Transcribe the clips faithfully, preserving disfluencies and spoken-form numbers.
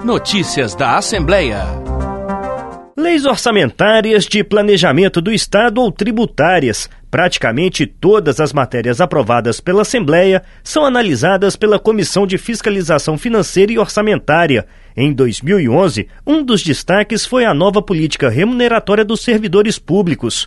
Notícias da Assembleia. Leis orçamentárias, de planejamento do Estado ou tributárias. Praticamente todas as matérias aprovadas pela Assembleia são analisadas pela Comissão de Fiscalização Financeira e Orçamentária. Em dois mil e onze, um dos destaques foi a nova política remuneratória dos servidores públicos.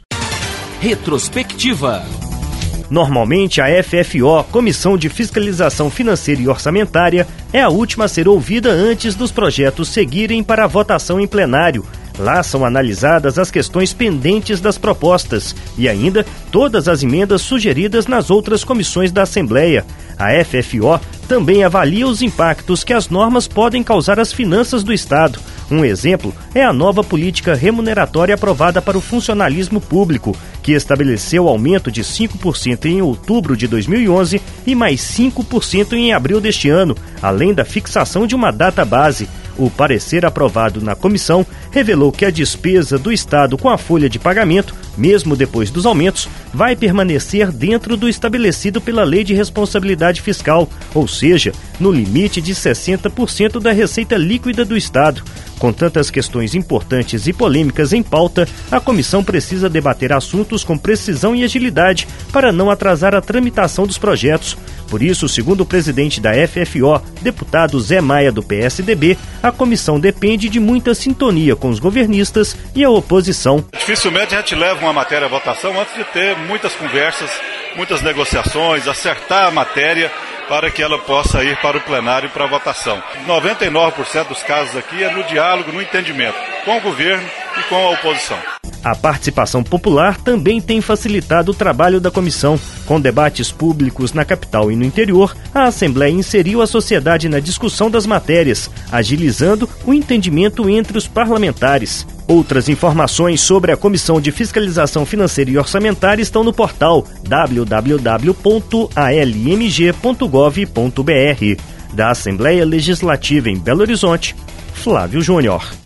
Retrospectiva. Normalmente, a F F O, Comissão de Fiscalização Financeira e Orçamentária, é a última a ser ouvida antes dos projetos seguirem para a votação em plenário. Lá são analisadas as questões pendentes das propostas e ainda todas as emendas sugeridas nas outras comissões da Assembleia. A F F O também avalia os impactos que as normas podem causar às finanças do Estado. Um exemplo é a nova política remuneratória aprovada para o funcionalismo público, que estabeleceu aumento de cinco por cento em outubro de dois mil e onze e mais cinco por cento em abril deste ano, além da fixação de uma data base. O parecer aprovado na comissão revelou que a despesa do Estado com a folha de pagamento, mesmo depois dos aumentos, vai permanecer dentro do estabelecido pela Lei de Responsabilidade Fiscal, ou seja, no limite de sessenta por cento da receita líquida do Estado. Com tantas questões importantes e polêmicas em pauta, a comissão precisa debater assuntos com precisão e agilidade para não atrasar a tramitação dos projetos. Por isso, segundo o presidente da F F O, deputado Zé Maia, do P S D B, a comissão depende de muita sintonia com os governistas e a oposição. Dificilmente a gente leva uma matéria à votação antes de ter muitas conversas, muitas negociações, acertar a matéria para que ela possa ir para o plenário para votação. noventa e nove por cento dos casos aqui é no diálogo, no entendimento com o governo e com a oposição. A participação popular também tem facilitado o trabalho da comissão. Com debates públicos na capital e no interior, a Assembleia inseriu a sociedade na discussão das matérias, agilizando o entendimento entre os parlamentares. Outras informações sobre a Comissão de Fiscalização Financeira e Orçamentária estão no portal w w w ponto a l m g ponto gov ponto b r. Da Assembleia Legislativa em Belo Horizonte, Flávio Júnior.